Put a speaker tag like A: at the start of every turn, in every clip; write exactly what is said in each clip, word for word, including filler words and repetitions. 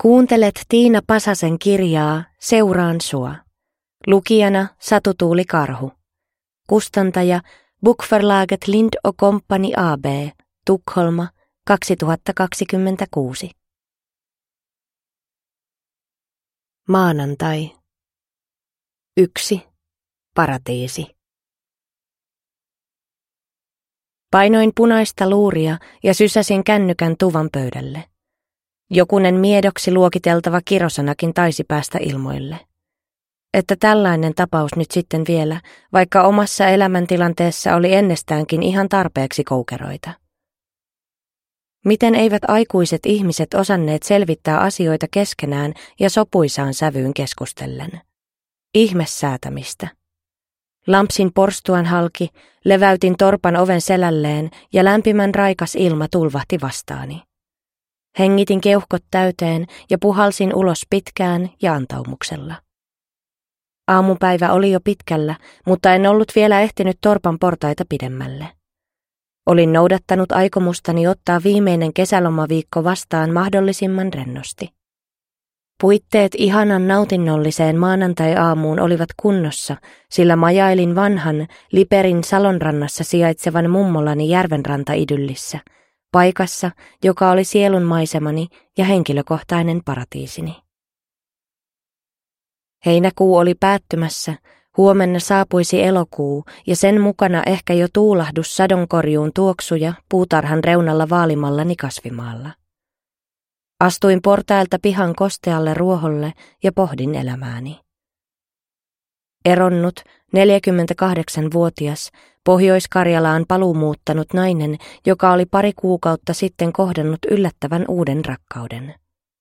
A: Kuuntelet Tiina Pasasen kirjaa Seuraan sua. Lukijana Satu Tuuli Karhu. Kustantaja Bokförlaget Lind och Company A B, Tukholma, kaksituhattakaksikymmentäkuusi. Maanantai. Yksi. Paratiisi. Painoin punaista luuria ja sysäsin kännykän tuvan pöydälle. Jokunen miedoksi luokiteltava kirosanakin taisi päästä ilmoille. Että tällainen tapaus nyt sitten vielä, vaikka omassa elämäntilanteessa oli ennestäänkin ihan tarpeeksi koukeroita. Miten eivät aikuiset ihmiset osanneet selvittää asioita keskenään ja sopuisaan sävyyn keskustellen? Ihmessäätämistä. Lampsin porstuan halki, leväytin torpan oven selälleen ja lämpimän raikas ilma tulvahti vastaani. Hengitin keuhkot täyteen ja puhalsin ulos pitkään ja antaumuksella. Aamupäivä oli jo pitkällä, mutta en ollut vielä ehtinyt torpan portaita pidemmälle. Olin noudattanut aikomustani ottaa viimeinen kesälomaviikko vastaan mahdollisimman rennosti. Puitteet ihanan nautinnolliseen maanantai-aamuun olivat kunnossa, sillä majailin vanhan Liperin Salonrannassa sijaitsevan mummolani järvenrantaidyllissä, paikassa, joka oli sielun maisemani ja henkilökohtainen paratiisini. Heinäkuu oli päättymässä, huomenna saapuisi elokuu ja sen mukana ehkä jo tuulahdus sadonkorjuun tuoksuja puutarhan reunalla vaalimallani kasvimaalla. Astuin portailta pihan kostealle ruoholle ja pohdin elämääni. Eronnut, neljäkymmentäkahdeksanvuotias, Pohjois-Karjalaan paluumuuttanut nainen, joka oli pari kuukautta sitten kohdannut yllättävän uuden rakkauden.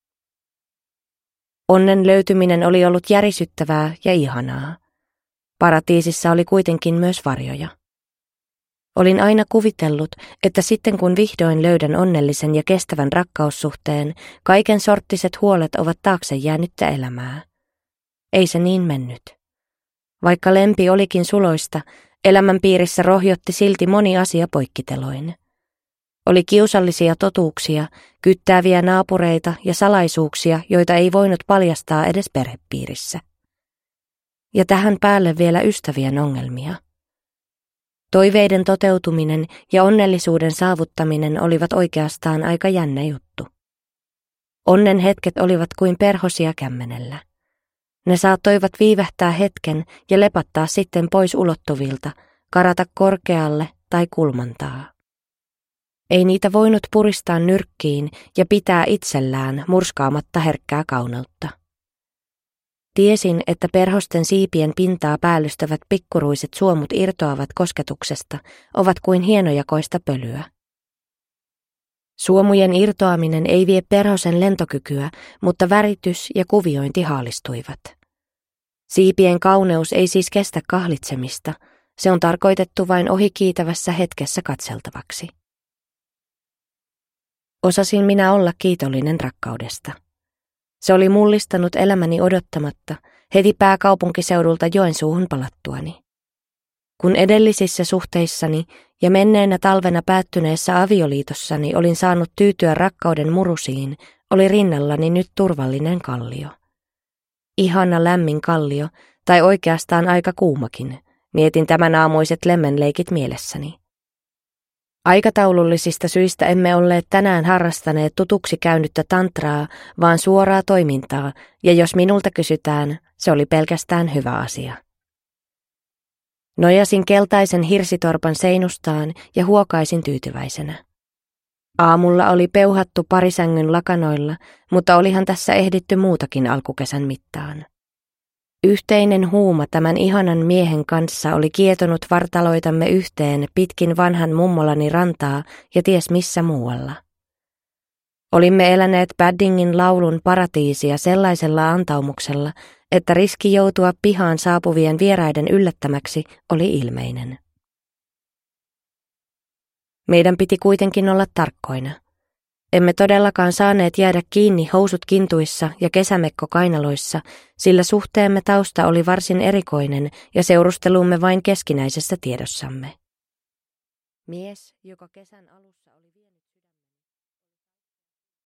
A: Onnen löytyminen oli ollut järisyttävää ja ihanaa. Paratiisissa oli kuitenkin myös varjoja. Olin aina kuvitellut, että sitten kun vihdoin löydän onnellisen ja kestävän rakkaussuhteen, kaiken sorttiset huolet ovat taakse jäänyttä elämää. Ei se niin mennyt. Vaikka lempi olikin suloista, elämän piirissä rohjotti silti moni asia poikkiteloin. Oli kiusallisia totuuksia, kyttääviä naapureita ja salaisuuksia, joita ei voinut paljastaa edes perhepiirissä. Ja tähän päälle vielä ystävien ongelmia. Toiveiden toteutuminen ja onnellisuuden saavuttaminen olivat oikeastaan aika jännä juttu. Onnen hetket olivat kuin perhosia kämmenellä. Ne saattoivat viivähtää hetken ja lepattaa sitten pois ulottuvilta, karata korkealle tai kulmantaa. Ei niitä voinut puristaa nyrkkiin ja pitää itsellään murskaamatta herkkää kauneutta. Tiesin, että perhosten siipien pintaa päällystävät pikkuruiset suomut irtoavat kosketuksesta, ovat kuin hienojakoista pölyä. Suomujen irtoaminen ei vie perhosen lentokykyä, mutta väritys ja kuviointi haalistuivat. Siipien kauneus ei siis kestä kahlitsemista, se on tarkoitettu vain ohikiitävässä hetkessä katseltavaksi. Osasin minä olla kiitollinen rakkaudesta. Se oli mullistanut elämäni odottamatta, heti pääkaupunkiseudulta Joensuuhun palattuani. Kun edellisissä suhteissani ja menneenä talvena päättyneessä avioliitossani olin saanut tyytyä rakkauden murusiin, oli rinnallani nyt turvallinen kallio. Ihana lämmin kallio, tai oikeastaan aika kuumakin, mietin tämän aamuiset lemmenleikit mielessäni. Aikataulullisista syistä emme olleet tänään harrastaneet tutuksi käynyttä tantraa, vaan suoraa toimintaa, ja jos minulta kysytään, se oli pelkästään hyvä asia. Nojasin keltaisen hirsitorpan seinustaan ja huokaisin tyytyväisenä. Aamulla oli peuhattu parisängyn lakanoilla, mutta olihan tässä ehditty muutakin alkukesän mittaan. Yhteinen huuma tämän ihanan miehen kanssa oli kietonut vartaloitamme yhteen pitkin vanhan mummolani rantaa ja ties missä muualla. Olimme eläneet Paddingin laulun paratiisia sellaisella antaumuksella, että riski joutua pihaan saapuvien vieraiden yllättämäksi oli ilmeinen. Meidän piti kuitenkin olla tarkkoina. Emme todellakaan saaneet jäädä kiinni housut kintuissa ja kesämekko kainaloissa, sillä suhteemme tausta oli varsin erikoinen ja seurustelumme vain keskinäisessä tiedossamme. Mies, joka kesän alussa